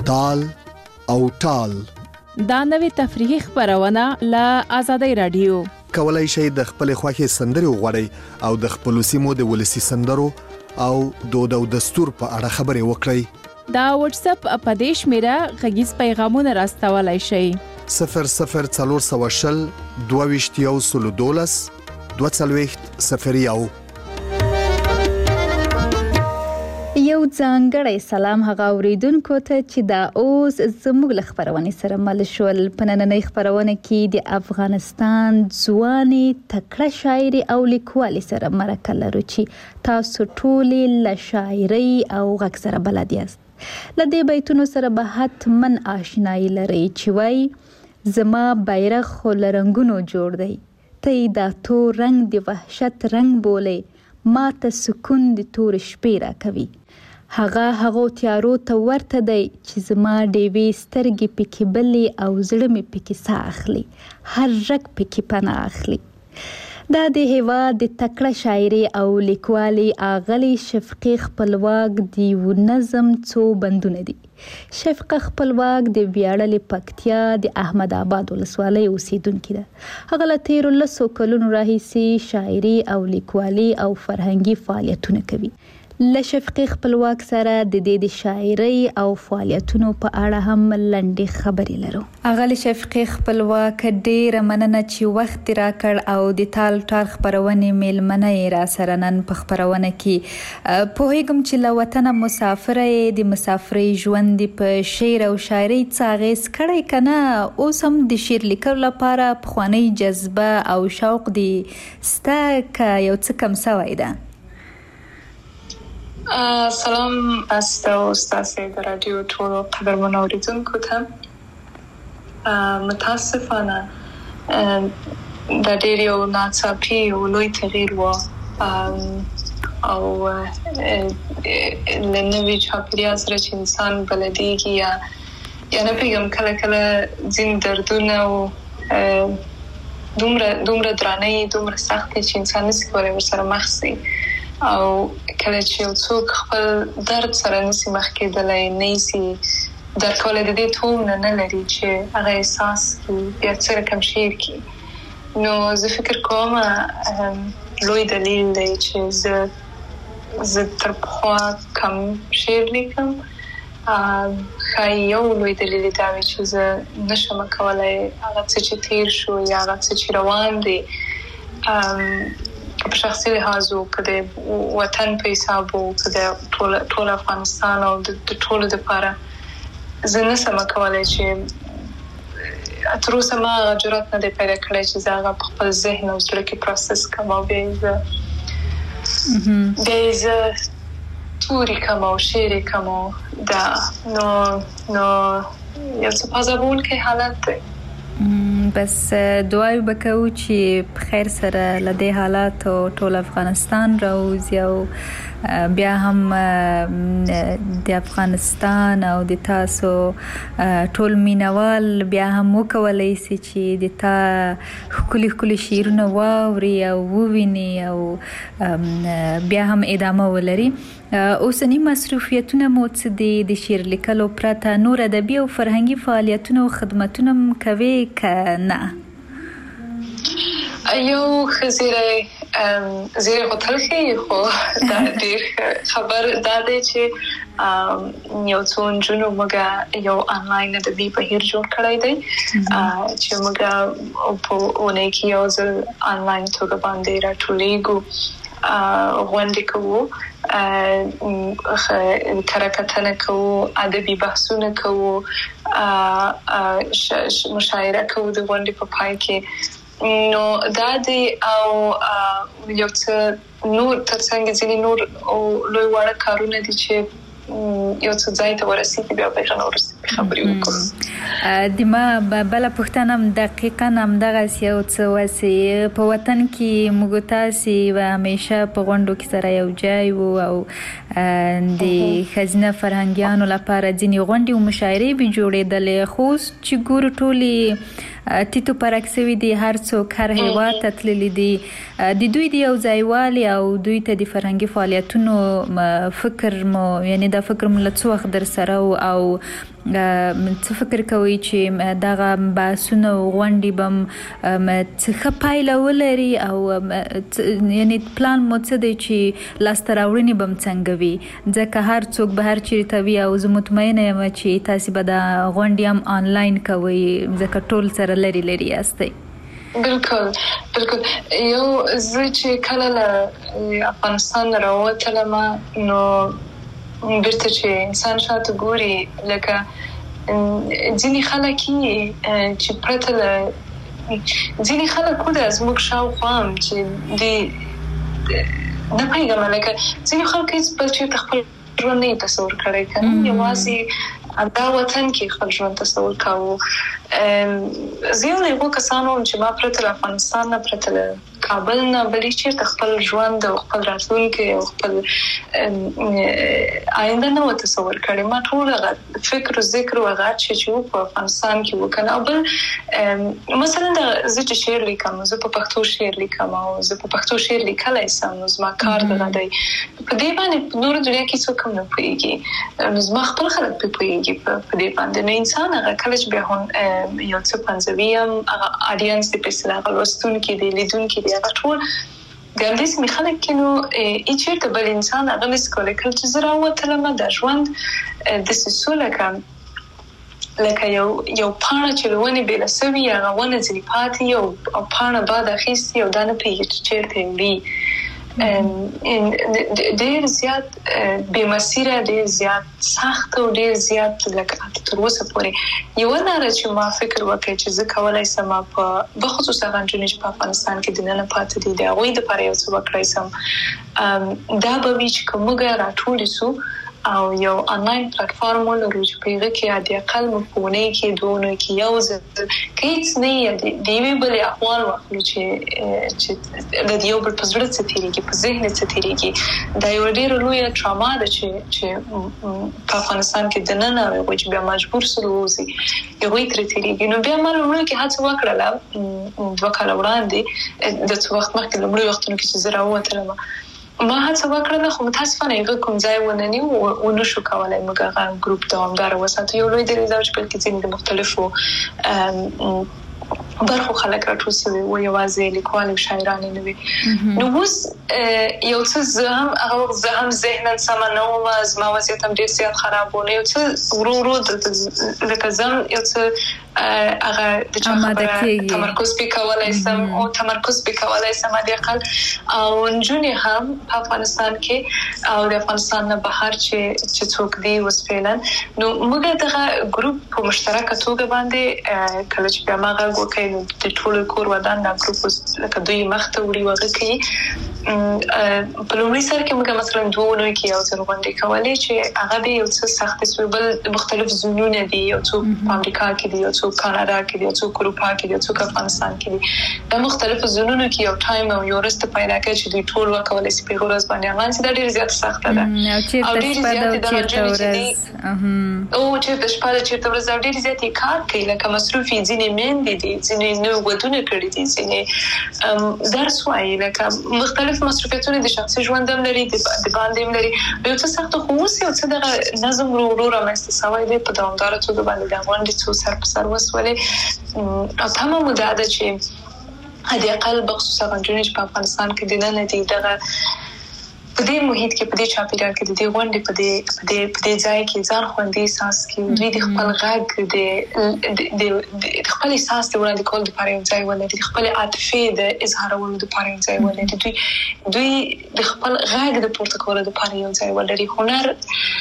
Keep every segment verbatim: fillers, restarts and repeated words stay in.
تال او ټال. دا نوې تفریحي خپرونه له آزادۍ رادیو. کولای شئ د خپل خوښې سندرې وغواړئ او د خپل سیمو د ولسي سندرو او دود او دستور په اړه خبرې وکړئ. دا واتس اپ په دې شمیره غږیز پیغامونه راستولای شئ. صفر صفر څلور سوه شل دوه ویشت یو سلو دولس دوه څلوېښت صفر یو. یو ځانګړی سلام هغه اوریدونکو ته چې دا اوس زموږ له خپرونې سره مل شول. په نننۍ خپرونه کې د افغانستان ځوانې تکړه شاعري او لیکوالې سره مرکه لرو چې تاسو ټولې له شاعرۍ او غږ سره بلد یاست. له دې بیتونو سره به حتماً آشنایي لرئ چې وایي زما بیرغ خو له رنګونو جوړ دی، ته یې دا تور رنګ د وحشت رنګ بولې، ما ته سکون د تور شپې را کوي. هغه هغو تیارو ته ورته دی چې زما ډیوې سترګې پکې بلې او زړه مې پکې ساه اخلي، هر رګ پکې پناه اخلي. دا د هېواد د تکړه شاعري او لیکوالې آغلې شفقې خپلواک د یو نظم څو بندونه دي. شفقه خپلواک د ویاړلې پکتیا د احمد آباد ولسوالۍ اوسیدونکې ده. هغه له تیرو لسو کلونو راهیسې شاعري او لیکوالي او فرهنګي فعالیتونه کوي. له شفقې خپلواک سره د دې د شاعرۍ او فعالیتونو په اړه هم لنډې خبرې لرو. اغلې شفقې خپلواک ډېره مننه چې وخت راکړ او د تال ټال خپرونې میلمنه یې را سره نن په خپرونه کې. پوهېږم چې له وطنه مسافره یې، د مسافرۍ ژوند په شعر او شاعرۍ څه اغېز کړی که نه؟ اوس هم د شعر لیکلو لپاره پخوانۍ جذبه او شوق دې سته که یو څه کم سوی ده؟ سلام است و ستاسو در رادیو ټولو قدرمنو اوریدونکو ته. متاسفانه دا ډېر یو ناڅاپي او لوی تغییر و او له نوي چاپېریال سره چې انسان بلدېږي یا یا نه پوهېږم کله کله ځینې دردونه او دومره دومره درانه یي، دومره سخت دي چې انسان نسي کولی ورسره مخ شي. او کله چې یو څوک خپل درد سره نسي مخ کېدلی، نه سي درک کولی، د دې تومونه نه لري چې هغه احساس کړي، بیا څه رقم شعر کړي، نو زه فکر کوم لوی دلیل دی چې زه زه تر پخوا کم شعر لیکم. ښایي یو لوی دلیل دا وي چې زه نشم کولی هغه څه چې تیر شو یا هغه څه چې روان دی په شخصي لحاظ و که د وطن په حساب و که د ټول افغانستان او د ټولو دپاره زه نسم کولی چې تر اوسه ما هغه جرات نه دی پیدا کړی چې زه هغه په خپل ذهن او زړه کې پروسس کړم او بیا یې زه بیا یې زه توري کړم او شعر یې کړم. دا نو نو یو څه پازابونکی حالت دی. بس دعای بکو چې په خیر سره له دې حالاتو ټول افغانستان راوځي او بیا هم د افغانستان او د تاسو ټول مینوال بیا هم وکولی سي چې د تا ښکلي ښکلي شعرونه واوري او وویني او بیا هم ادامه ولري. اوسني مصروفیتونه مو څه دي؟ د شعر لیکلو پرته نور ادبي او فرهنګي فعالیتونه او خدمتونه هم کوې که نه؟ یو ښه زیری زیری خو تل ښیي، خو دا ډېر خبر دا دی چې یو څو نجونو موږ یو آنلاین ادبي بهیر جوړ کړی دی چې موږ په اونۍ کې یو ځل آنلاین توګه باندې راټولېږو، غونډې کوو، کره کتنه کوو، ادبي بحثونه کوو، مشاعره کوو د غونډې په پای کې. نو دا دی او یو څه نور ترڅنګ ځینې نور لوی واړه کارونه دي چې یو څه ځای ته ورسېږي، بیا به هغه وروسته خبرې وکړو. د ما بله پوښتنه هم دقیقا همدغسې یو څه وسې په وطن کې موږ تاسې به همیشه په غونډو کې سره یو ځای وو او د ښځینه فرهنګیانو لپاره ځینې غونډې او مشاعرې به جوړېدلې، خو اوس چې ګورو ټولې تیتو پرک سوي دي، هر څوک هر هیواد ته تللي دي. د دوی د یو ځایوالي او دوی ته د فرهنګي فعالیتونو فکر مو یعنی دا فکر مو له څه وخت در سره او څه فکر کوي چې دغه بحثونه غونډې بم څه پایله ولري او یعنی پلان مو څه دی چې لاسته راوړنې بم څنګه وي ځکه هر څوک به هر چیرته وي او زه مطمئنه یم چې تاسو به د غونډې هم آنلاین کوئ ځکه ټول سره لري لري یاستئ. بالکل بالکل یو زه چې کله له افغانستان راووتلم نو بیرته چې انسان شاته ګوري لکه ځینې خلک چې پرته له ځینې خلک خو د زموږ شاوخوا هم چې د نه پوهېږم لکه ځینې خلک هېڅ بل چېرته خپل ژوند نه یې تصور کړی که نه یوازې دا وطن کې خپل ژوند تصور کاوه. زه یو له هغو کسانو وم چې ما پرته له افغانستان نه پرته له کابل نه بلې چېرته خپل ژوند او خپل راتلونکی او خپل آینده نه و تصور کړی. ما ټول هغه فکر و ذکر و هغه هر چې چې په افغانستان کې و که نه. او بل مثلا زه چې شعر لیکم زه په پښتو شعر لیکم او زه په پښتو شعر لیکلی سم نو زما کار دغه دی په دې باندې په نورو دنیا کې څوک هم نه پوهېږي نو زما خپل خلک پرې پوهېږي په دې باندې. نو انسان هغه کله چې بیا هم یو څه پنځوي هم هغه آډینس دی په اصطلاح هغه لوستونکي دی لیدونکي دی هغه ټول د همدې سیمې خلک کې نو هېڅ چېرته بل انسان هغه نشي کولی. کله چې زه راووتلم دا ژوند داسې سو لکه لکه یو یو پاڼه چې له ونې بېله سوي هغه ونه ځینې پاتې او پاڼه باد اخیستي او دا نه پوهېږي چې چېرته وړي. ډېر زیات بې مسیره ډېر زیات سخت او ډېر زیات لکه تر اوسه پورې یوه لاره چې ما فکر وکړی چې زه کولی سم په بخصوص هغه نجونې چې په افغانستان کې دننه پاتې دي د هغوی دپاره یو څه وکړی سم دا به وي چې که موږ راټولې سو او یو آنلاین پلیټفارم ولرو چې په هغه کې حد اقل موږ په اونۍ کې دوه اونۍ کې یو ځل که هېڅ نه یې د یوې بلې احوال واخلو چې چې د یو بل په زړه څه تېرېږي په ذهن څه تېرېږي دا یوه ډېره لویه ټراما ده چې چې په افغانستان کې دننه هغوی چې بیا مجبور سول ووځي هغوی ترې تېرېږي. نو بیا ما لومړیو کې هڅه وکړله دوه کاله وړاندې د څه وخت مخکې لومړیو وختونو کې چې زه راووتلم ما هڅه وکړله خو متاسفانه هغه کوم ځای ونه نیو ونشو کولی موږ هغه ګروپ دوامداره وساتو. یو لوی دلیل دا چې بلکې ځینې د مختلفو برخو خلک راټول سوي وو یوازې لیکوال او شاعران نه وي. نو اوس یو څه زه هم هغه وخت زه هم ذهنا سمه نه وم زما وضعیت هم ډېر زیات خراب و نو یو څه ورو ورو لکه زه هم یو څه هغه د چا خبره تمرکز پې کولی سم او تمرکز پې کولی سم حد اقل او نجونې هم په افغانستان کې او د افغانستان نه بهر چې چې څوک دي اوس فعلا نو موږ دغه ګروپ په مشترکه توګه باندې کله چې بیا ما غږ وکړی نو د ټولو کور ودان دا ګروپ اوس لکه دوی مخته وړي وغه کوي. په لومړي سر کې موږ مثلا دوه اونۍ کې یو ځل غونډې کولې چې هغه د یو څه سختې سوې بل مختلف زونونه دي یو څوک په امریکا کې دي یو څوک کاناډا کې دي یو څوک اروپا کې دي یو څوک افغانستان کې دي دا مختلفو زونونو کې یو ټایم او یو ورځ پیدا کوي چې دوی ټول وکولای شي په ورځ باندې امان سي دا ډېر زیات سخته ده او ډېر زیات د ورځ او چې د شپه چې د ورځ ډېر زیات کار کوي لکه مصروفي ځینې مېندې دي ځینې نو ودونه کړي دي ځینې درس وایي لکه مختلف مصروفیتونه د شخصي ژوند هم لري د باندې هم لري یو څه سخت خو اوس یو څه دغه نظم ورو ورو رامنځته شوی دی په دوامداره توګه باندې د غونډې څو سر په سر وسولې او تمام مو دا ده چې حد اقل بخصوص هغه نجونې چې په افغانستان کې دننه دي دغه په دې محیط کې په دې چاپیریال کې د دې غونډې په دې په دې په دې ځای کې ځان خوندي احساس کوي دوی د خپل غږ د د خپل احساس د وړاندې کولو لپاره یو ځای ولري د خپل عاطفې د اظهارولو لپاره یو ځای ولري دوی دوی د خپل غږ د پورته کولو لپاره یو ځای ولري. هنر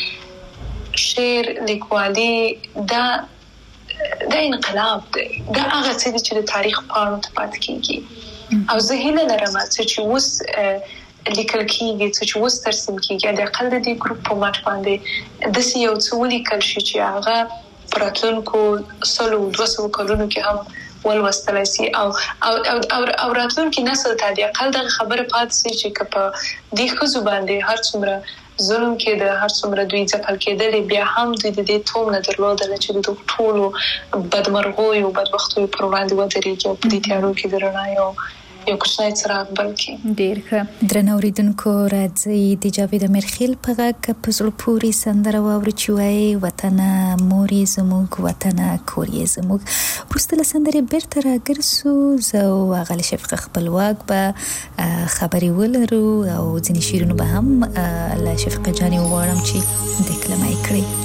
شعر لیکوالي دا دا انقلاب دی دا هغه څه دي چې د تاریخ پاڼو ته پاتې کېږي او زه هیله لرم چې اوس لیکل کېږي چې اوس ترسیم کېږي د اقل د دې ګروپ په مټ باندې داسې یو څه ولیکل شي چې هغه په راتلونکو سلو دوه سوو کلونو کې هم ولوستلی سي او او او راتلونکي نسل ته د اقل دغه خبره پاتې سي چې که په دې ښځو باندې هر څومره ظلم کېده هر څومره دوی ځپل کېدلې بیا هم دوی د دې توم نه درلودله چې د دغو ټولو بدمرغیو بدبختیو پر وړاندې ودرېږي او په دې تیارو کې د رڼا یو یو کوچنی څراغ بل کړي. ډیر ښه. درنو اوریدونکو راځي د جاوید امیرخیل په غږ په زړه پورې سندره واورو چې وایي وطن موري زموږ وطن کوري زموږ. وروسته له سندرې بیرته راګرځو زه او هغه شفقه خپلواک به خبرې ولرو او ځینې شعرونه به هم له شفقه جانې وغواړم چې دکلمه یې کړي.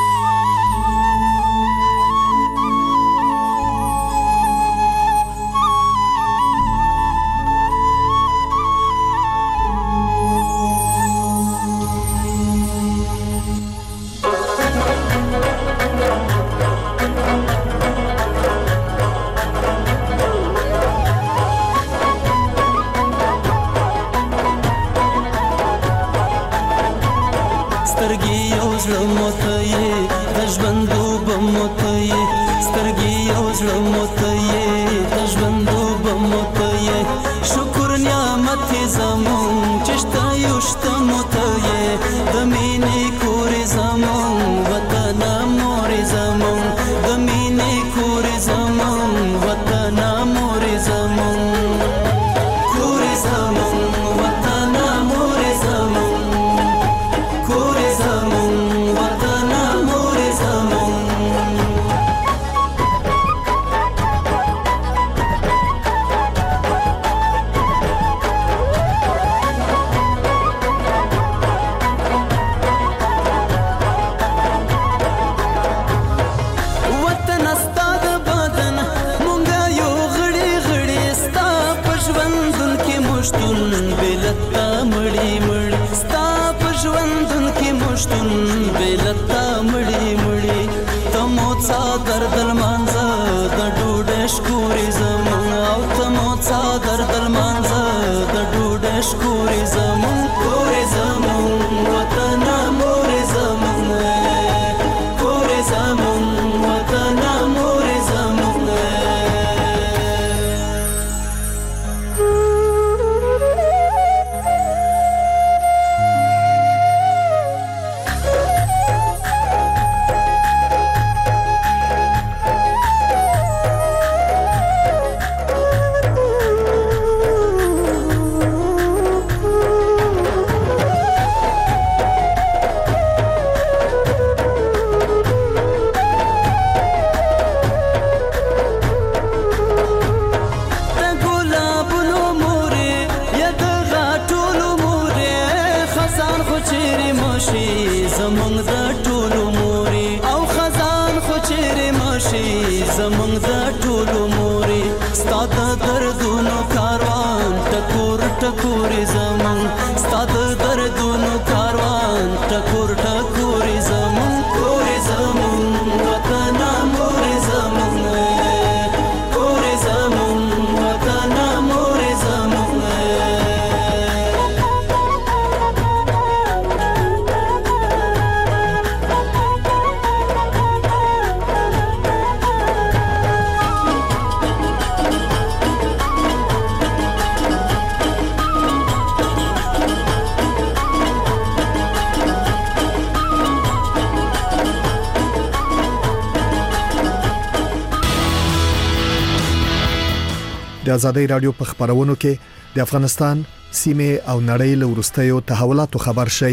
د آزادۍ رادیو په خبرونو کې د افغانستان سیمه او نړۍ له وروستیو تحولاتو خبر شي.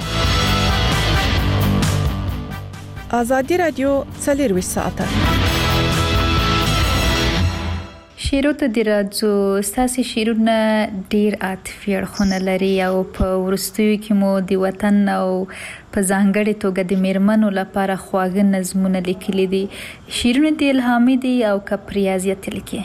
آزادۍ رادیو څلور ساعته شیرو ته د راځو. ستاسو شیرونه ډیر عاطفي اړخونه لري او په ورستیو کې مو د وطن او په ځانګړي توګه د میرمنو لپاره خواږه نظمونه لیکلي دي. شیرونه د الهامي دي او کپریازیت لیکي.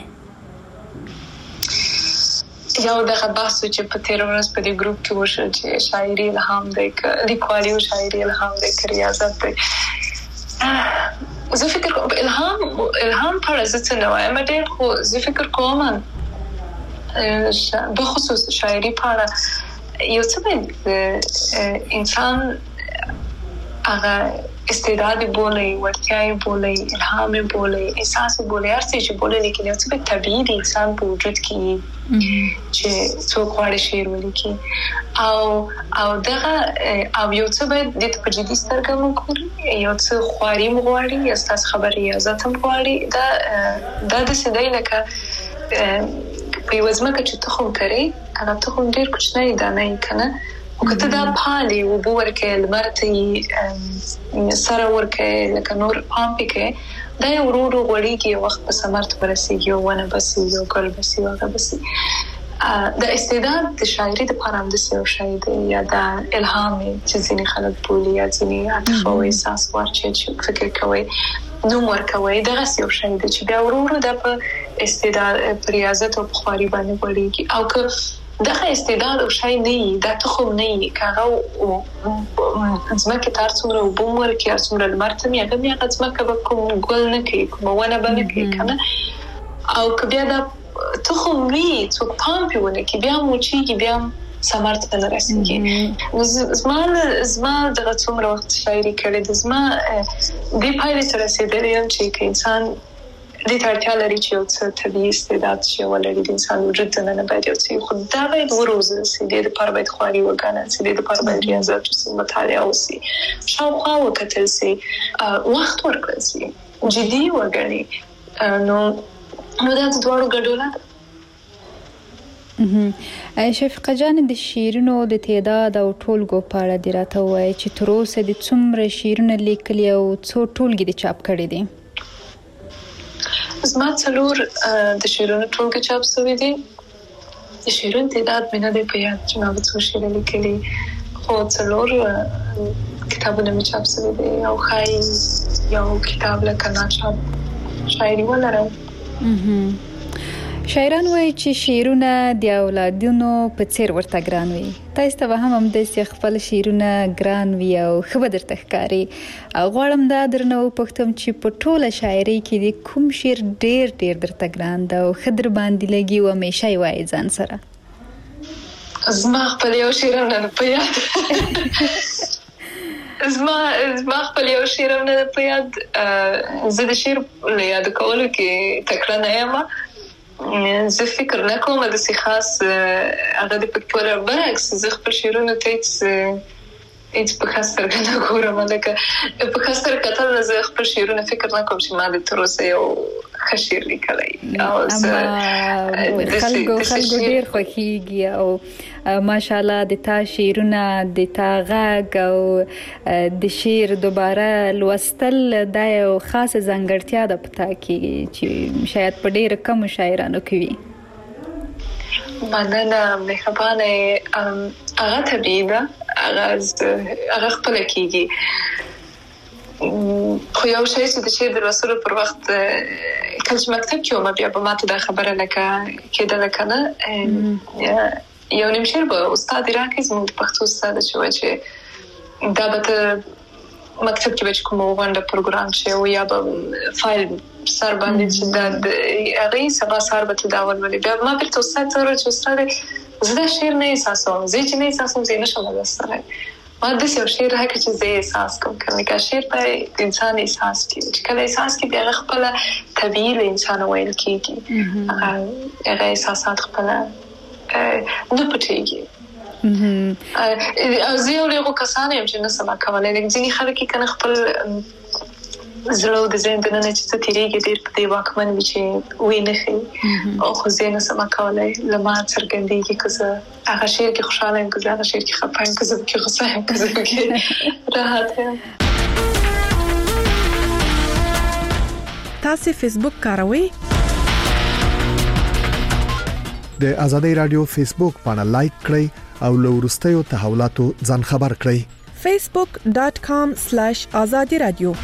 یو دغه بحث چې په تیر ورځ په دې ګروپ کې وشو چې شاعري الهام دی ک لیکوالي او شاعري الهام دی ک ریاضت دی. زه فکر کوم الهام الهام پر څه نه وایم ډېر خو زه فکر کوم به خصوص شاعري پر یو څه انسان هغه استعداد بولي ورتیاي بولي الهام بولي احساس بولي هر څه چې بولي لیکن یو څه طبيعي د انسان په وجود کې چې څوک غواړي شعر ولیکي او او دغه او یو څه به د په جدي سترګه وګوري یو څه خواري مغواړي یا ستاسو خبري ازته مغواړي دا دا د سیدای لکه په یو ځمکه چې تخم کري هغه تخم ډیر کوچنی دانه کنه او کته دا پالي او بورکه لمرته سره ورکه لکه نور پامپ کې دا ورورو غوړیږي وخت په سمرت ورسیږي او ونه بسي یو ګل بسي او بسي د استعداد د شاعري د پاره د سیو شاعر یا د الهام چې ځینې خلک بولي یا ځینې عاطفه او احساس ورچې چې فکر کوي نو ورکوي دغه سیو شاعر چې بیا ورورو د په استعداد پریازت او بخاري باندې وړيږي او که دغه استعداد او شاعر نه دا تخم نه کاغه او ځمکه تر څومره وبومر کې څومره لمرته میغه میغه ځمکه به کوم ګل نه کوي کوم ونه باندې کوي کنه او که بیا د تخم وی څوک پامپ ونه کې بیا موچیږي بیا سمرت ته رسیږي زما زما دغه څومره وخت شاعري کړې د زما د پایلې سره رسیدلې یم چې انسان د ترتیا لري چې یو څه طبيعي استعداد شي ولري د انسان وجود نه نه باید یو څه خو دا باید وروزل شي د لپاره باید خواري وکړي چې د لپاره باید ریاضت او مطالعه وشي شاوخوا وکتل شي وخت ورکړل شي جدي وګڼي نو نو دا د دوړو ګډوله ده شفیقه جان د شیرونو د تعداد او ټولګو په اړه دې راته ووایي چې تر اوسه د څومره شیرونه لیکلي او څو ټولګې د چاپ کړي دي زما څلور د شیرونو ټولګې چاپ شوي دي د شیرونو تعداد مې نه دی په یاد چې ما به څو شعر لیکلي خو څلور کتابونه مې چاپ شوي دي او ښایي یو کتاب لکه ناچاپ شاعري ولرم شاعران وایي چې شعرونه د اولادونو په څیر ورته ګران وي تاسو ته هم همداسې خپل شعرونه ګران وي او ښه به درته ښکاري او غواړم دا درنه وپوښتم چې په ټوله شاعرۍ کې د کوم شعر ډیر ډیر درته ګران ده او ښه در باندې لګي او همیشه یې وایي ځان سره زما خپل یو شعر هم نه په یاد زما زما خپل یو شعر هم نه په یاد زه د شعر له یاد کولو کې تکړه نه یم زه فکر نه کوم د څه خاص هغه د پکتور برعکس زه خپل شعرونه ته هیڅ په خاطر نه ګورم لکه په خاطر کتل زه خپل شعرونه فکر نه کوم چې ما د تر اوسه یو ښه شعر لیکلی او زه خلکو خلکو ډیر خوښیږي او ماشاءالله د تا شعرونه د تا غږ او د شعر دوباره لوستل دا یو خاصه ځانګړتیا ده په تا کې چې شاید په ډیر کم شاعرانو کې وي مننه مهربانه هغه طبیعي ده هغه خپل کېږي خو یو شی چې د شعر د لوستلو پر وخت کله چې مکتب کې وم بیا به ماته دا خبره لکه کېدله کنه یو نیم شعر به استاد راکړي زموږ د پښتو استاد چې وایي چې دا به ته مکتب کې به چې کوم غونډه پروګرام شي او یا به فایل سر باندې چې دا هغه سبا سر به ته دا ولولي بیا ما بیرته استاد ته ورته چې استاد زه دا شعر نه احساسوم زه چې نه احساسوم زه نشم لوستلی ما د یو شعر هغه چې زه احساس کوم کله شعر په انسان احساس کوي چې کله احساس کوي بیا خپل طبيعي له انسان ویل کیږي هغه هغه احساسات خپل نه پټيږي او زه یو له کسانو یم چې نه سم کولای لکه ځینې خلک کنه خپل زلو د زین د نه چې تیریږي ډیر په دی واکمن وي چې وې نه خي او خو زه نه سم کولای لما څرګندېږي که هغه شعر کې خوشاله یم که هغه شعر کې خپه یم که زه کې غصه یم که زه کې راحت یم تاسو فیسبوک کاروئ د ازادي رادیو فیسبوک باندې لایک کړئ او له وروستیو تحولاتو ځان خبر کړئ facebook dot com slash azadi radio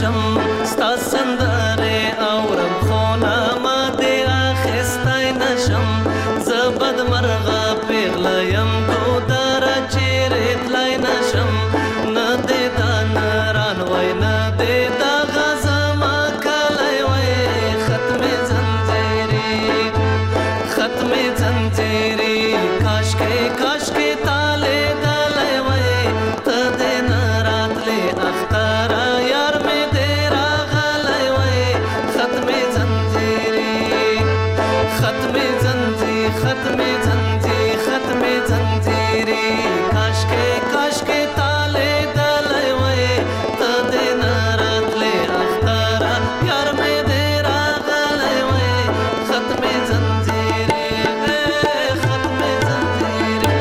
نشم ستا سندره اورم خونه ما دې اخیستی نشم زه بدمرغه پیغله یم ګودره چیرې تلی نشم نه دې دا نران وای نه دې دا غزما کلی وای ختمې زنځیرې ختمې زنځیرې کاشکې کاشکې تالی دلی وای ته دې نه راتلې اختره یار مې دې راغلی وای ختمې زنځیرې ختمې زنځیر ختمې زنځیر ختمې زنځیرې کاشکې کاشکې تالی دلی وای ته دې نه راتلې اختره یار مې دې راغلی وای ختمې زنځیرې ختمې زنځیرې.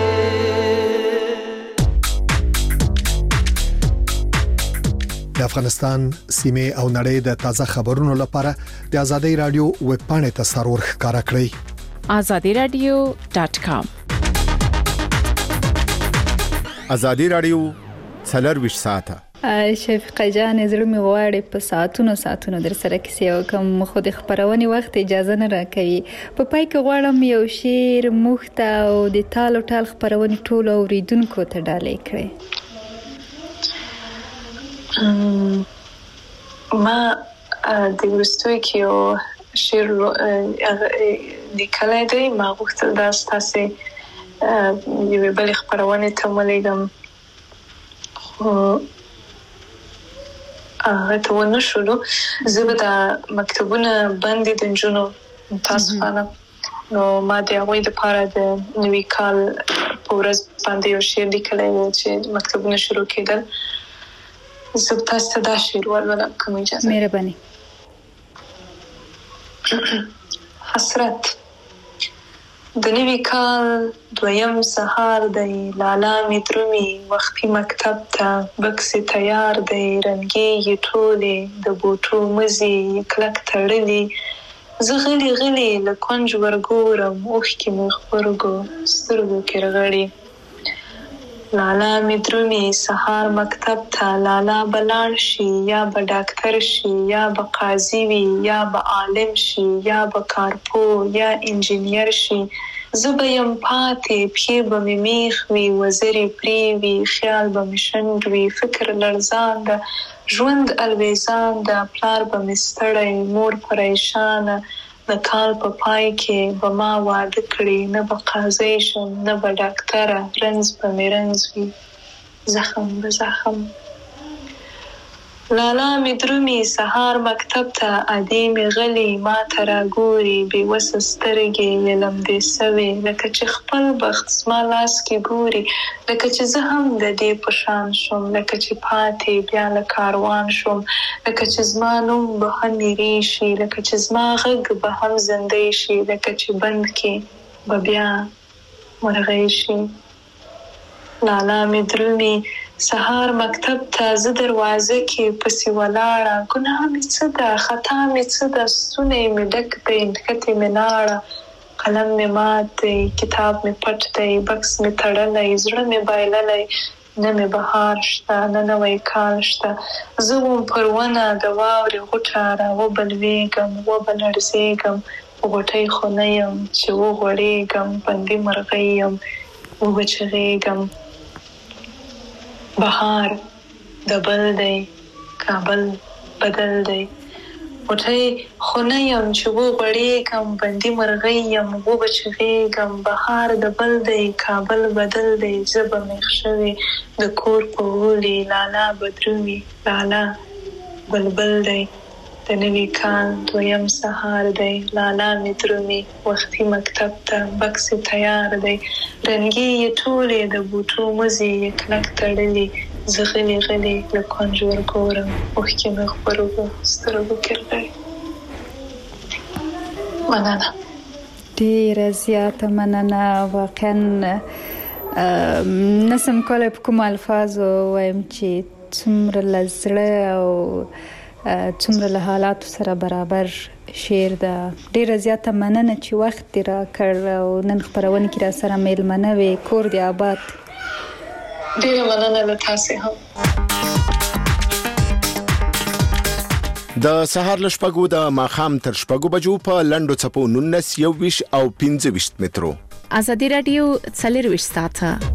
د افغانستان سیمه او نړۍ د تازه خبرونو لپاره د ازادي رادیو ویب پاڼې ته سرور ښکارا کړئ azadi radio dot com. ازادي رادیو څلرویشت ساعته. شفیقه جان زړه مې غواړي په ساعتونو ساعتونو در سره کیسې وکم خو د خبرونې وخت اجازه نه راکوي. په پای کې غواړم یو شعر موږ ته او د تالو ټال خبرونې ټولو اوریدونکو ته ډالۍ کړئ. ما د وروستیو کې یو شعر لیکلی دی. ما غوښتل دا ستاسې یوې بلې خپرونې ته ولیږم خو هغه ته ونه شولو. زه به دا مکتوبونه بند دي د نجونو متاسفانه نو ما د هغوی دپاره د نوي کال په ورځ باندې یو شعر لیکلی و چې مکتوبونه شروع کېدل. زه به تاسو ته دا شعر ولولم که مو اجازه. مهرباني. حسرت. د نوي کال دویم سهار دی، لالا مې درومي وختي مکتب ته، بکس تیار دی، رنګې یې ټولې د بوټو مزي کلک تړلي. زه غلي غلي له کونج ورګورم، اوښکې مې غبرګو سترګو کې رغړي. لالا مې درومي سهار مکتب ته، لالا به لاړ شي یا به ډاکټر شي یا به قاضي وي یا به عالم شي یا به کارپو یا انجینیر شي. زه به یم پاتې، پښې به مې میخ وي، وزرې پرې وي، خیال به مې شنډ وي، فکر لړزان ده، ژوند الویزان ده، پلار به مې ستړی، مور پریشانه. د کال په پای کې به ما واده کړي، نه به قاضي شم نه به ډاکټره، رنځ به مې رنځ وي، زخم به زخم. لالا مې درومي سهار مکتب ته، ادې مې غلي ما ته راګوري، بې وسه سترګې یې لمدې سوې، لکه چې خپل بخت زما لاس کې ګوري، لکه چې زه هم د دې په شان شم، لکه چې پاتې بیا له کاروان شم، لکه چې زما نوم به هم هېرې شي، لکه چې زما غږ به هم زندې شي، لکه چې بند کې به بیا مرغۍ شي. لالا مې درومي سهار مکتب ته، زه دروازه کې پسې ولاړه، ګناه مې څه ده خطا مې څه ده، ستونی مې ډک دی نښتې مې لاړه، قلم مې مات دی کتاب مې پټ دی، بکس مې تړلی زړه مې بایللی، نه مې بهار شته نه نوی کال شته. زه وم پر ونه د واورې غوټه را وبلوېږم وبه لړزېږم، په غوټۍ خو نه یم چې وغوړېږم، بندي مرغۍ یم وبه چغېږم. بهار د بل دی کابل بدل دی، غوټۍ خو نه یم چې وغوړېږم، بندي مرغۍ یم وبه چغېږم. بهار د بل دی کابل بدل دی، زه به میخ شوې د کور په غولي، لالا به درومي لالا بلبل دی. د نوي کال دویم سهار دی، لالا مې درومي وختي مکتب ته، بکس تیار دی، رنګې یې ټولې د بوټو مزي یې کلک تړلي. زه غلي غلي له کونج ورګورم، اوښکې مې غبرګو سترګو کې رغړي. مننه. ډېره زیاته مننه. واقعا نسم کولی په کوم الفاظو وایم چې څومره له زړه او څومره له حالاتو سره برابر شعر ده. ډېره زیاته مننه چې وخت دې راکړ او نن خپرونه کې را سره میلمنه وې. کور دې آباد. ډېره مننه له تاسې هم. د سهار لشپګو د ماخام تر شپګو بجو په لندو چپو نونس یو ویش او پنځه ویش مترو. ازادي رادیو څلور ویشت ساعته.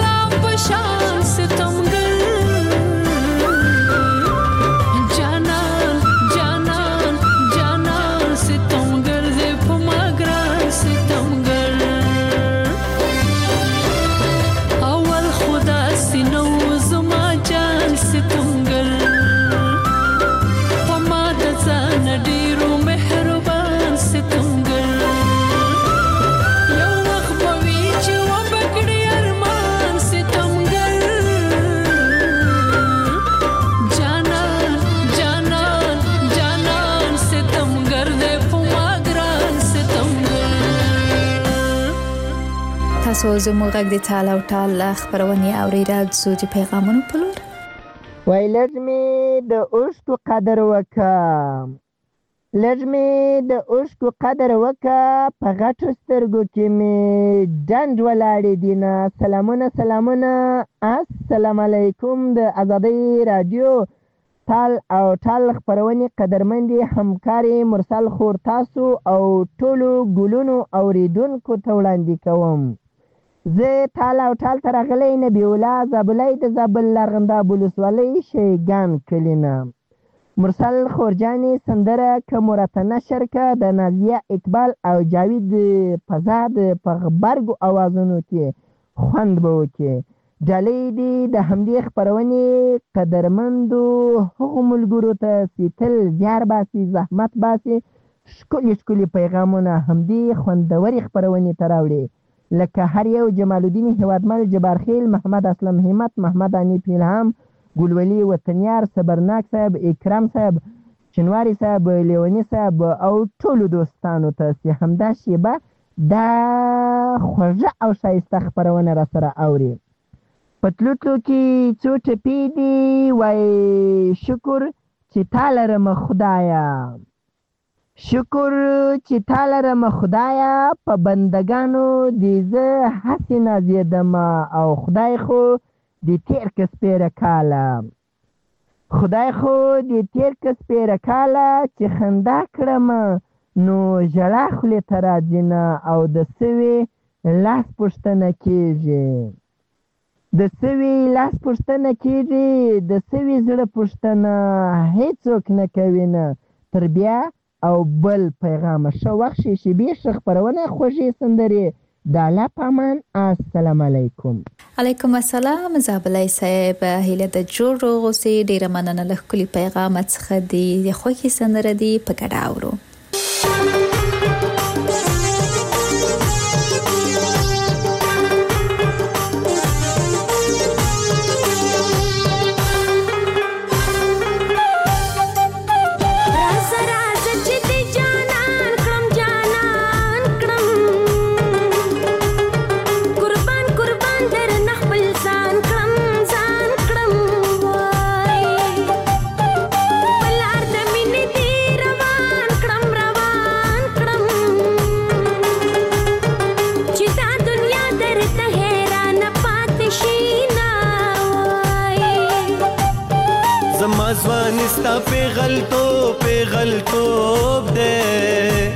जाना تاسو زموږ غږ د ټال او ټال خبرونه اوریدل زو د پیغامونو په لور وای لږ مې د اوښکو قدر وکړه لږ مې د اوښکو قدر وکړه په غټو سترګو کې مې ډنډ ولاړې دي نه. سلامونه سلامونه السلام علیکم د ازادۍ راډیو ټال او ټال خبرونې قدرمندې همکارې مرسل خور تاسو او ټولو ګلونو اوریدونکو ته وړاندې کوم. زه ټال او ټال ته راغلی نبی الله زابلی د زابل لرغنداب ولسوالۍ شیګان کلي نه. مرسل خورجانې سندره که مو راته نشر که د نازیه اقبال او جاوید فضاد په غبرګو اوازونو کې خوند به وکړي. ډالۍ دې د همدې خپرونې قدرمندو هغو ملګرو ته چې تل زیار باسي زحمت باسي ښکلي ښکلي پیغامونه همدې خوندورې خپرونې ته راوړي لکه هر یو جمال الدین هیوادمل جبارخیل محمد اسلم همت محمد انیف الهام ګلولي وطنیار صبرناک صاحب اکرم صاحب چنواری صاحب لیونی صاحب او ټولو دوستانو ته چې همدا شیبه دا خوږه او ښایسته خپرونه را سره اوري. په تلو تلو کې څو ټپې دي وای شکر چې تا لرمه خدایه شکر چې تا لرمه خدایه په بندګانو دې زه هسې نازېدمه او خدای خو دې تېر که سپېره کاله خدای خو دې تېر که سپېره کاله چې خندا کړمه نو ژړا خولې ته راځي نه او د سوي لاس پوښتنه کېږي د سوي لاس پوښتنه کېږي د سوي زړه پوښتنه هېڅوک نه کوي نه. تر بیا او بل پیغام ښه وخت شي شیبې ښه خپرونه خوږې سندرې د الله په امان. السلام علیکم. علیکم السلام زابلی صاحب هیله د جوړ روغ اوسئ. ډیره مننه له ښکلي پیغام څخه دی د خوښې سندره دی په ګډه اورو. ځوانستا پیغلتوب پیغلتوب دے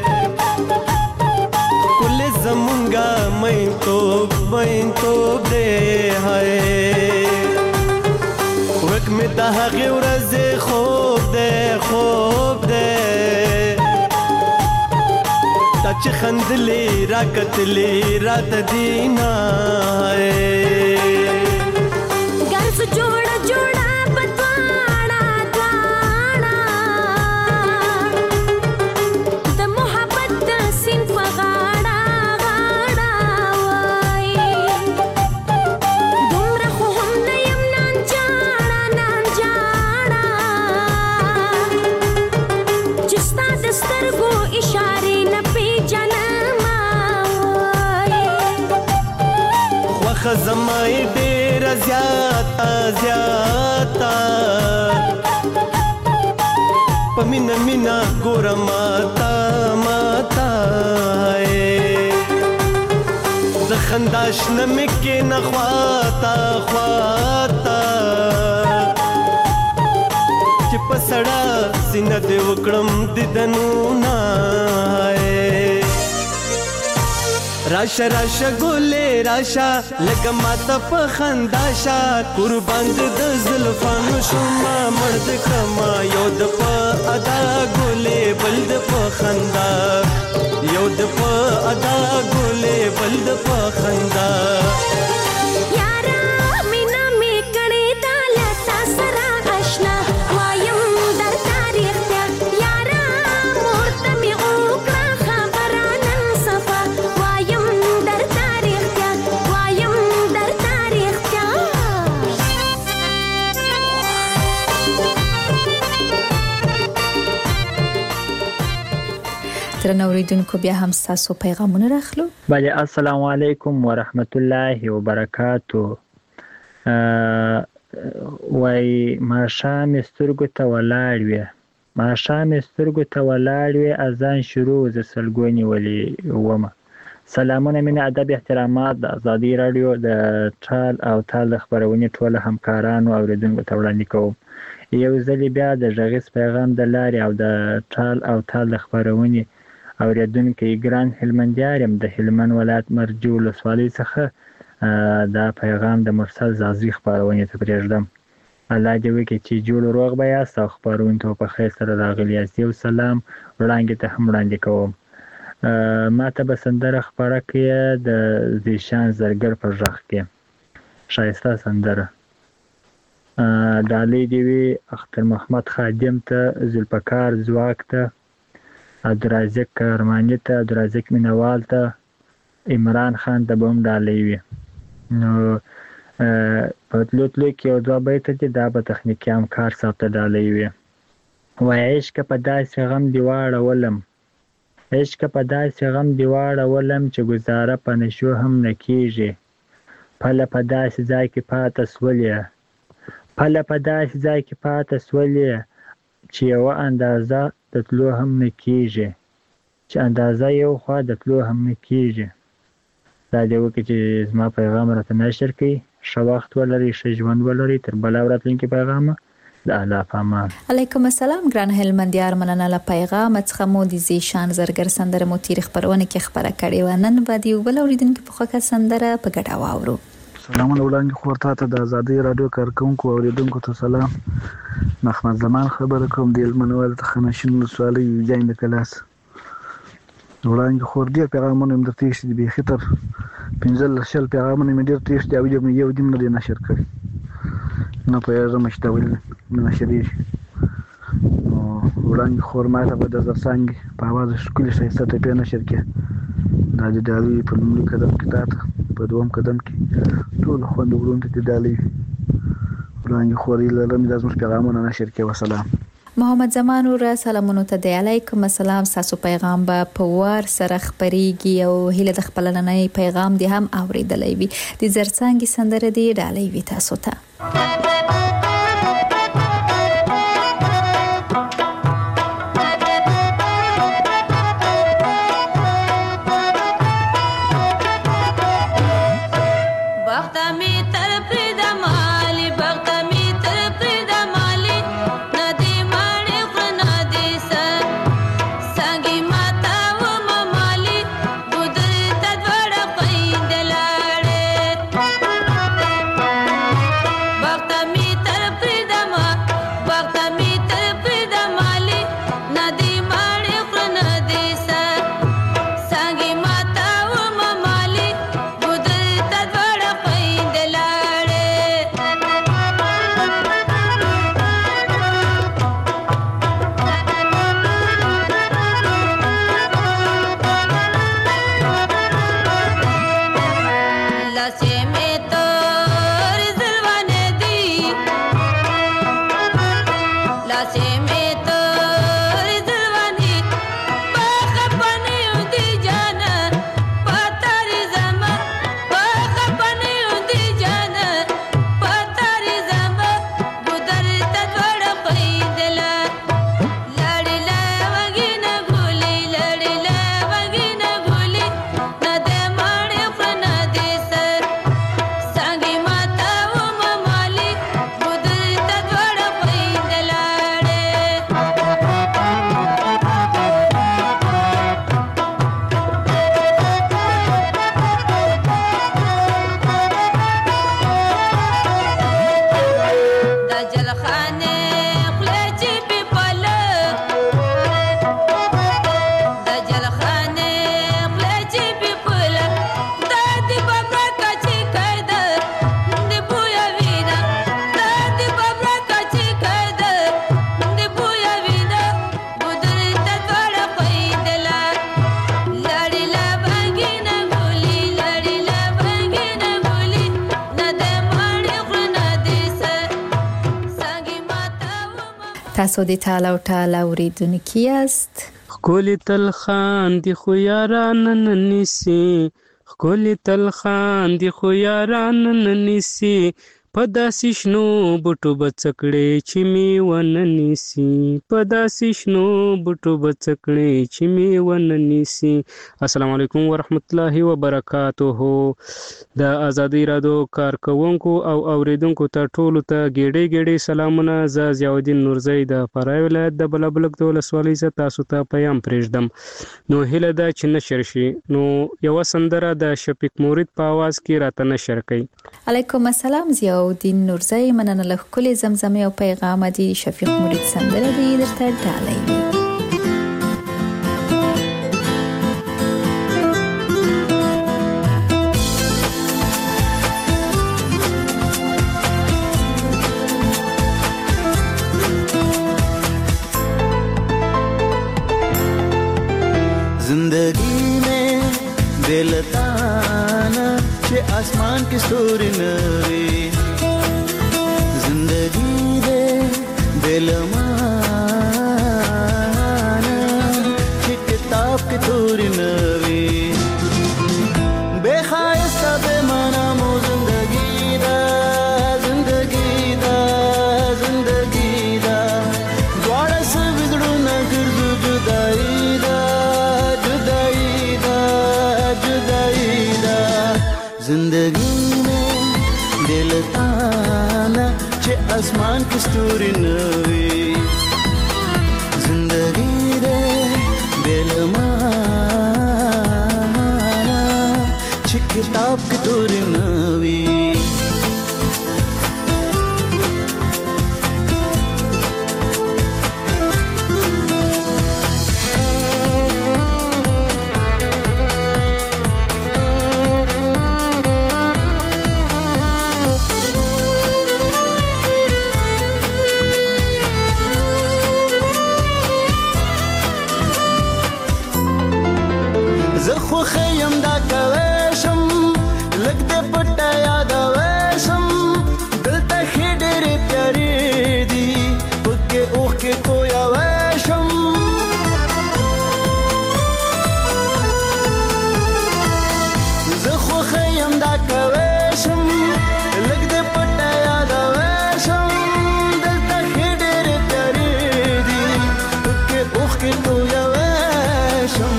کل زمونگا مینتوب مینتوب دے ہائے ورک میں دا حقی ورز خوب دے خوب دے تا چی خندلی راکتلی رات دینا ہائے گرس جوڑا جوڑا خزمائی دیر زیادہ زیادہ پمینا مینا گورا ماتا ماتا زخنداش نمکی نخواتا خواتا چی پسڑا سینہ دے وکڑم دیدنونا راشا راشا گولے راشا لگا ماتا پا خنداشا قربان د زلفانو شما مرد کما یود پا ادا گولے بلد پا خندا یود پا ادا گولے بلد پا خندا تر اوریدونکو بیا هم تاسو پیغامونه راخلو. بله السلام علیکم ورحمت الله وبرکاتو. وای ماښام سترګو ته ولاړ وې ماښام سترګو ته ولاړ وې اذان شروع ز سلګونی ولي ومه. سلامونه مینه ادب احترامات د ازادي رادیو د ټال او تال خبرونه ټول همکارانو او اوریدونکو ته وړاندې کوم. یو ځل بیا د ژغیس پیغام د لارې او د ټال او تال خبرونه اوریدونکو ګران هلمندیارم د هلمند ولایت مرجو ولسوالۍ څخه دا پیغام د مرسل زازي خبرونه ته پرېږدم. الله دې وکړي چې جوړ روغ به یاست او خبرونه ته په خیر سره راغلي یاست. یو سلام وړاندې ته هم وړاندې کوم. ما ته به سندره خبره کې د زیشان زرګر پر ژغ کې شایسته سندره ډالۍ دی وی اختر محمد خادم ته ذوالفقار زواک ته عبدالرزاق کرمانی ته عبدالرزاق مینوال ته عمران خان ته بم ډالۍ وی. نو په تلوتلو کې یو دوه بیته دي دا به تخنیکي همکار صاحب ته ډالۍ وی. وای عشق په داسې غم دی واړولم عشق په داسې غم دی واړولم چې ګزاره په نشو هم نه کېږي. پله په داسې ځای کې پاته سولې پله په داسې ځای کې پاته سولې چې یوه اندازه د تلو هم نه کېږي چې اندازه یو خوا د تلو هم نه کېږي. دا دې وکړي چې زما پیغام راته نشر کړي. ښه وخت ولرئ ښه ژوند ولرئ. تر بله ورځ پیغامه د الله په امان. علیکم السلام ګران هلمندیار مننه له پیغام څخه مو د زیشان زرګر سندره مو تیر خبرونه کې خبره کړې و. نن به دی بل اوریدونکو په خوښه سندره په ګډه واورو. سلامونه وړاندې خو ورته ته د ازادي رادیو کارکونکو اوریدونکو ته سلام. محمد زمان خبره کوم د هلمند ولایت خنشین ولسوالۍ جاین د کلاس. وړاندې خو ډېر پیغامونه مې درته ایښي دي بیخي تر پنځلس شل پیغامونه مې ډېر تېر دي او یو دې نه دی نشر کړی. نه پوهېږم چې دا ولې نه نشرېږي. نو وړاندې خور ما ته به د زرڅانګې په اواز ښکلې ښایسته ټپې نشر کړې. دا د ډالۍ په لومړي قدم کې تا ته په دوم قدم کې ټولو خویندو وروڼو ته دې ډالۍ وي. وړاندې خور هیله لرم دا زموږ پیغامونه نشر کړي. وسلام. محمد زمان ور سلامونو ته دی. علیکم السلام. تاسو پیغام به په وار سره خبريږي او هیله د خپل نننۍ پیغام دی هم اوریدلای وي. د زرڅانګې سندره دی ډالۍ وي تاسو ته. تاسو د تاله او تاله اوریدونکي یاست. خکولی تل خاندي خو یاران نه نیسي خکولی تل خاندي خو یاران نه نیسي په داسې شنو بوټو به څه کړې چې مې ونه نیسي په داسې شنو بوټو به څه کړې چې مې ونه نیسي. السلام علیکم ورحمت الله وبرکاته. د آزادۍ رادیو کارکوونکو او اوریدونکو ته ټولو ته ګېډې ګېډې سلامونه. زه ضیاءالدین نورزی د فراه ولایت د بلابلک د ولسوالۍ زه تاسو ته پیام پرېږدم. نو هیله ده چې نشر شي. نو یوه سندره د شفیق مورید په آواز کې راته نشر کړئ. علیکم السلام ضیاءالدین نورزی. مننه له ښکلې زمزمې او پیغام دی. شفیق مورید سندره دی درته ډالۍ وي. जिंदगी में बेलताना चे आसमान के स्तूरी नवी जिंदगी दे बेलमाना चे किताब के तूरी नवी बेखायस्ता बेमाना मो जिंदगी दा जिंदगी दा जिंदगी दा द्वारा से बिगड़ू न गिरजू जुदाई जिंदगी में दिल ताना चे आसमान की स्तूरी नवी जिंदगी दे दिल माना चे किताब की तूरी नवी خیم دا کوشم لګ دې پټه یاد وشم دلته خډېر پیاري دي پکې اوخ کې کویا وشم زه خو خیم دا کوشم لګ دې پټه یاد وشم دلته خډېر پیاري دي پکې اوخ کې کویا وشم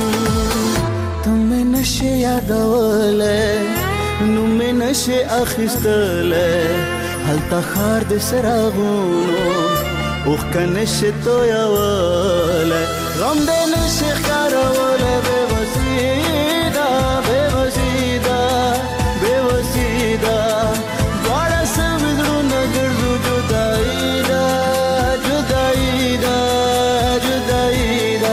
نشه یادوله نو مې نشه اخیستله هلته خار د سراغونو اوخ که نشه تویوله غم د نشه ښکاروله بې وسیده بې وسیده بې وسیده دواړه سوي زړونه ګرځو جدایي ده جدایي ده جدایي ده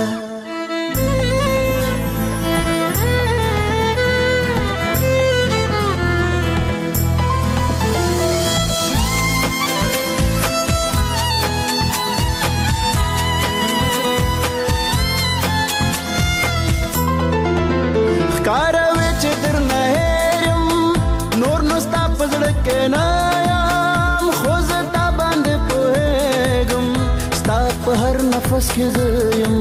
نفس کې زیم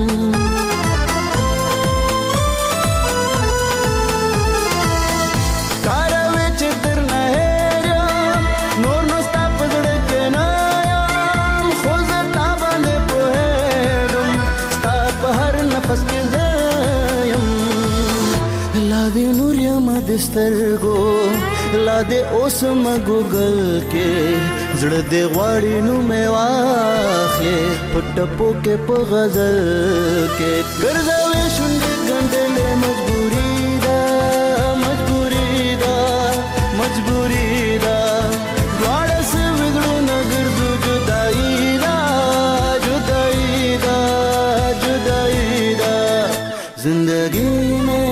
کاروي چې در نه هېرم نور نو ستا په زړه کې نه یم خو زه تا باندې پوهېږم ستا په هر نفس کې زیم لا دې نور یم د سترګو لا دې اوس م ګوګل کې زړه دې غواړي نو مې واخلې په ټپو کې په غزل کې ګرځوي شونډې ګنډلې مجبوري ده مجبوري ده مجبوري ده دواړه سوي زړونه ګرځو جدایي ده جدایي ده جدایي ده زندګي مې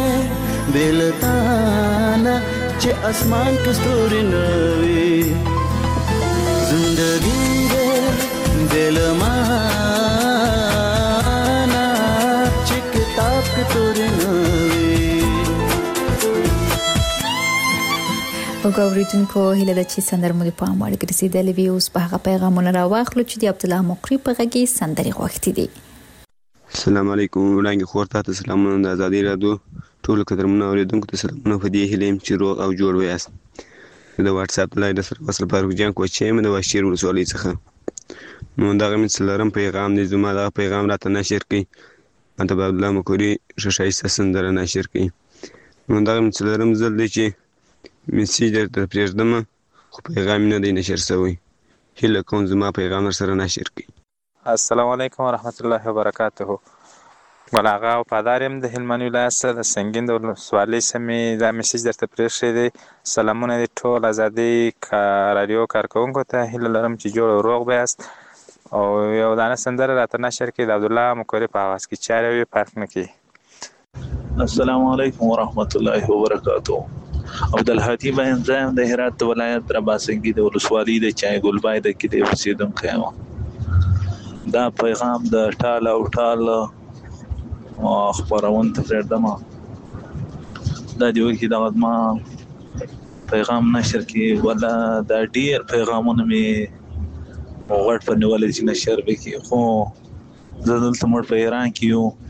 بېلتانه چې اسمان کې ستوري نه وي زندگی دے دل مانا چه کتاب کتوری نوی. وګوریدونکو هیله ده چې سندر مو په امر کې رسیدلې وي. اوس په هغه پیغامونه راواخلو چې د عبد الله مقری په غږی سندري غوښتي دي. السلام علیکم وړاندې خور ته سلامونه د ازادي رادیو ټول قدرمنو اوریدونکو ته سلامونه په دې هیله یم چې روغ او جوړ ویاست د واتس اپ لای د سره وصل فاروق جان کوچې مې د واشیر ولسوالۍ څخه نو دغه مې څلورم پیغام دی زما دغه پیغام راته نشر کړئ ماته به عبدالله مکوري ښه ښایسته سندره نشر کړئ نو دغه مې څلورم ځل دی چې میسیج درته پرېږدم خو پیغام مې نه دی نشر شوی هیله کوم زما پیغام درسره نشر کړئ السلام علیکم ورحمت الله وبرکاته ګل آغا وفادار یم د هلمند ولایت څخه د سنګین د ولسوالۍ څخه دا میسیج درته پرېښی دی سلامونه دي ټول ازادي راډیو کارکوونکو ته هیله لرم چې جوړ او روغ به یاست او یو دانه سندره راته نشر کړئ د عبدالله مکوري په اواز کې چارې وي فرق نه کوي السلام علیکم ورحمت الله وبرکاته عبدالهادي باین زایم د هرات ولایت رباسنګي د ولسوالۍ د چای ګلبای د کې د اوسېدونکی یم دا پیغام د ټال او ټال خبرون ته پرېږدم دا دی وایي چې دغه زما پیغام نشر کړي ولا دا ډېر پیغامونه مې غوږ په نیولی چې نشر به کړي خو زه دلته موږ په ایران کې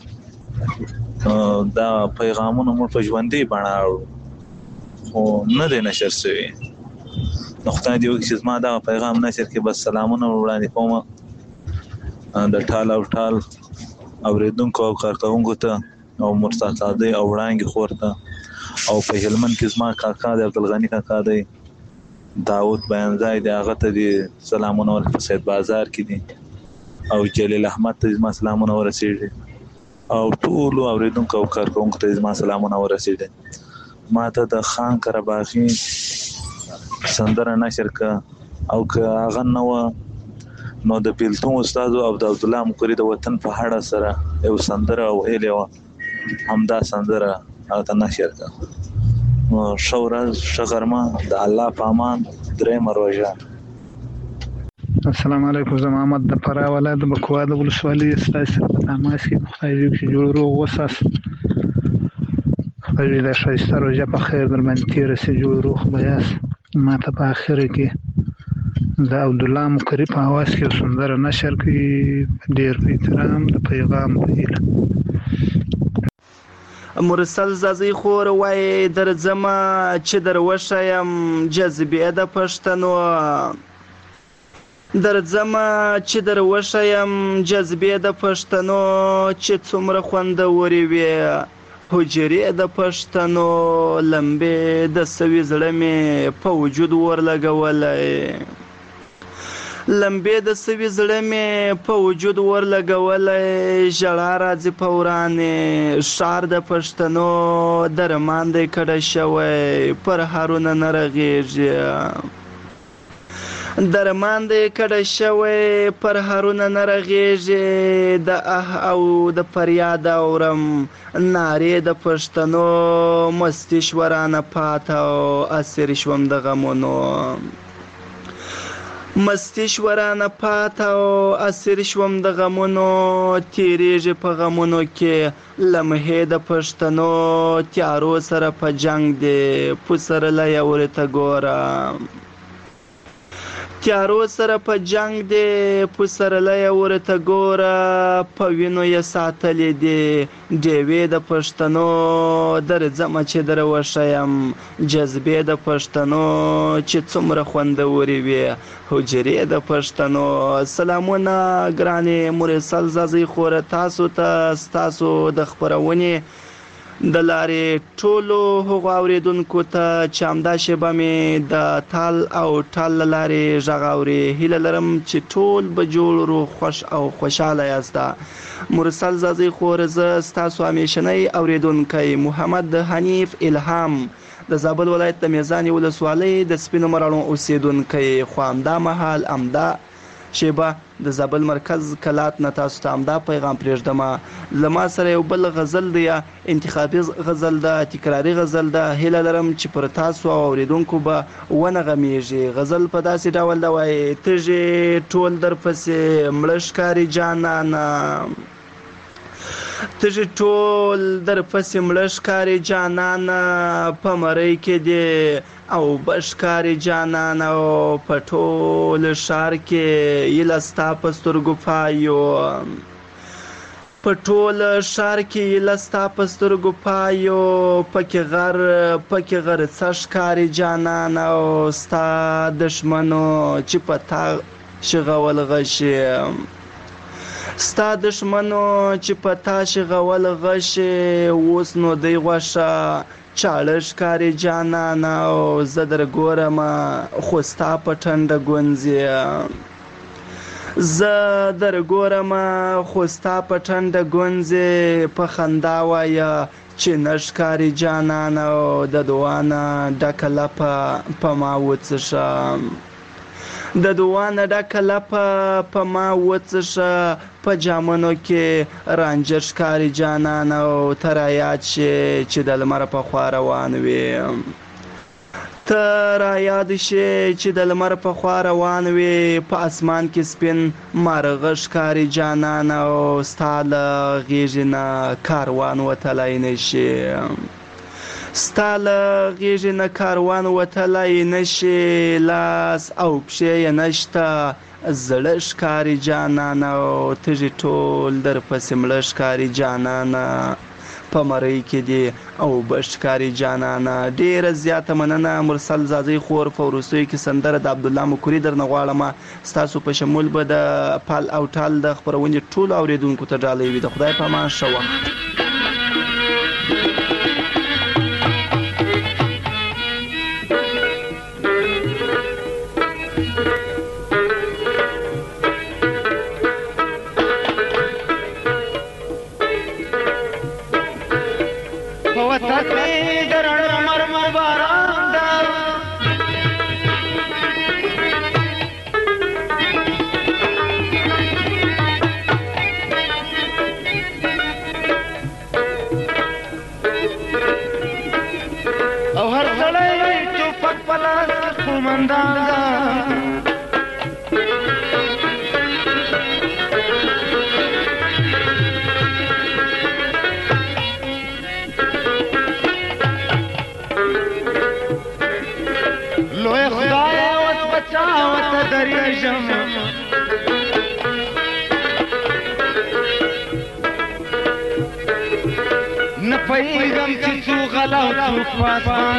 یو دا پیغامونه موږ په ژوندۍ بڼه اورو خو نه دی نشر شوي نو خدای دې وکړي چې زما دغه پیغام نشر کړي بس سلامونه وړاندې کوم د ټال او ټال اوریدونکو او کارکوونکو ته او مرسا قادی او وړانګې خور ته او په هلمند کې زما کاکا دی عبدالغني کاکا دی داود بیانځای دی هغه ته دي سلامونه ور په سید بازار کې دي او جلیل احمد ته زما سلامونه ورسېږي او ټولو اوریدونکو او کارکوونکو ته زما سلامونه ورسېږي ما ته د خان قرباغي سندره نشر کړه او که هغه نه وه نو د بیلتون استاد او د عبدالله مکوري د وطن په اړه سره یو سندره ویلې وه همدا سندره هغه ته نشر کړه نو ښه ورځ ښه غرمه د الله په امان درېیمه روژه السلام علیکم زه محمد د فراه ولایت د بکوا د ولسوالۍ ستاسو سره په تماس کې خدای دې چې جوړ روغ وساس خدای دې د ښایسته روژه په خیر در باندې تېره شي جوړ روغ به یاست ما ته په اخره کې د عبدالله مکوري په اواز کې سندره نشر کړي ډېر په احترام د پیغام په هیله مرسل زازی خور وای درځم چې در وښیم جذبې د پښتنو درځم چې در وښیم جذبې د پښتنو چې څومره خوندورې وي حجرې د پښتنو لمبې د سوي زړه مې په وجود ورلګولی لمبې د سوي زړه مې په وجود ورلګولی ژړا راځي په ورانې ښار د پښتنو درمان دی کډه شوی پر هارونه نه رغېږي درمان دی کډه شوی پر هارونه نه رغېږي د اه او د فریاد اورم نارې د پښتنو مستي شورانه پاته او اسیر شوم د غمونو مستی شورانه پاته او اسیر شوم د غمونو تیریږي په غمونو کې لمحې د پښتنو تیارو سره په جنگ دی پسرلی ورته ګوره تیارو سره په جنگ دی پسرلی ورته ګوره په وینو یې ساتلې دي ډیوې د پښتنو درځمه چې در وښیم جذبې د پښتنو چې څومره خوندورې وي حجرې د پښتنو سلامونه ګرانې مرسل زازی خوره تاسو ته ستاسو د خپرونې د لارې ټولو هغو اورېدونکو ته چې همدا شیبه مې د تال او ټال له لارې غږ اوري هیله لرم چې ټول به جوړ روغ خوش او خوشحاله یاست مرسل زازی خور زه ستاسو همیشنی اورېدونکی محمد حنیف الهام د زابل ولایت د میزانې ولسوالۍ د سپینو مراڼو اوسېدونکی خو همدا مهال همدا شیبه د زابل مرکز کلات نه تاسو ته همدا پیغام پرېږدم له ما سره یو بل غزل دی انتخابي غزل ده تکراري غزل ده هیله لرم چې پر تاسو او اورېدونکو به ونغمیږي غزل په داسې ډول ده وایي تږې ټول درپسې مړه ښکاري جانانه تږې ټول درپسې مړه ښکاري جانانه په مرۍ کې دی او بشکاري جانان او په ټول ښار کې یله ستا په سترګو پایو په ټول ښار کې لستا په سترګو پایو پکې غر پکې غر څه ښکاري جانان او ستا دښمنو چې په تا شغول غشي ستا دښمنو چې په تا شغول غشي اوس نو دی غوښه چاړه ښکاري جانان او زه در ګورم خو ستا په ټنډه ګونځې زه در ګورم خو ستا په ټنډه ګونځې په خندا وایه چې نه ښکاري جانان او د دعا نه ډکه لپه په ما وڅښه د دعا نه ډکه لپه په ما وڅښه په جامونو کې رانجه ښکاري جانان او ته رایاد شې چې د لمر په خوا روان وې ته رایاد شې چې د لمر په خوا روان وې په اسمان کې سپین مارغه ښکاري جانان او ستا له غېږې نه کاروان وتلی نه شي ستا له غېږې نه کاروان وتلی نه شي لاس او پښې یې نشته زړه ښکاري جانان او تږي ټول در پسې مړه ښکاري جانان په مرۍ کې دی او بشکاري جانانا ډیره زیاته مننه مرسل زازی خور په وروستیو کې سندره د عبدالله مکوري درنه غواړم ستاسو په شمول به د پال او ټال د خپرونې ټولو اوریدونکو ته ډالۍ وي د خدای په امان ښه وخت پیغام چې څو غلا او څو پاسان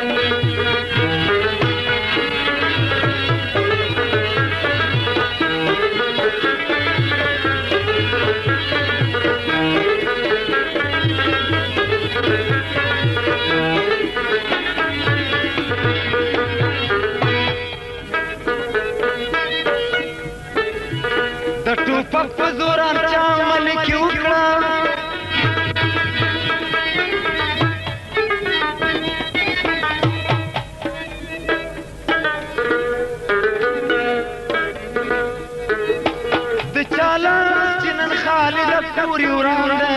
د ټوپک په زور چا ملک وکړه پوری ورانده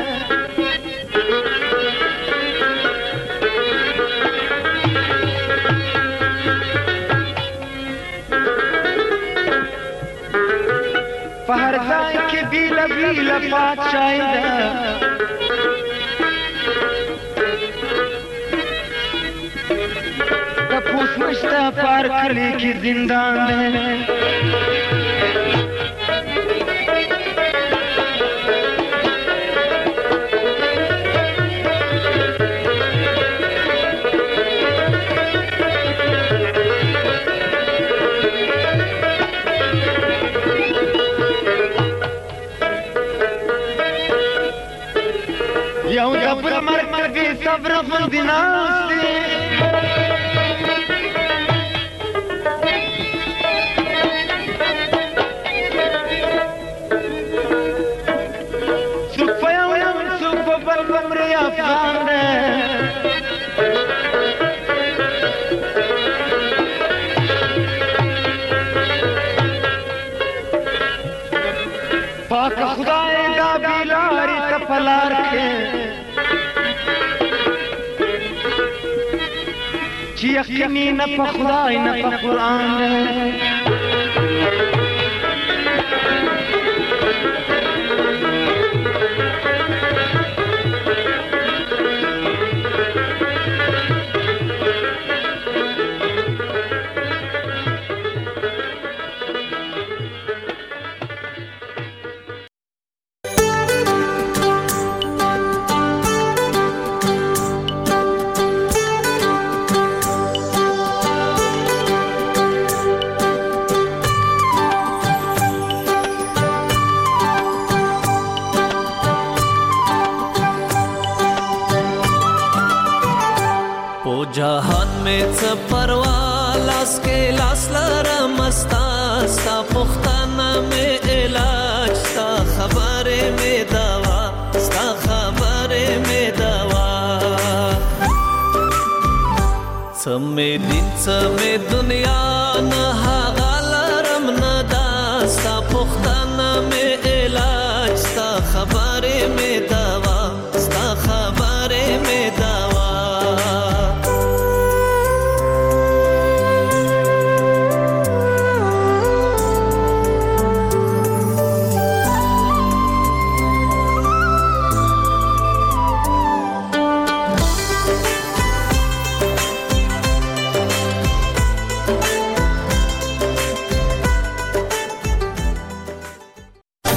په هر ځای کې بیله بیله پادشاهي ده د پوس نشته په هر کلي کې زندان ده یو دبر مرکبی صبر غندی ناستی سوک پا یو یم سوک پا بل بمری افغان ده پاک خدای دا بیلاری تپلار کے چی یقینی نه په خدای نه په قرآن ده जहान में څه پروا لاس کې لاس لرم ستا ستا پختانه مې علاج ستا خبرې مې دوا ستا خبرې مې دوا څه مې دین څه مې دنیا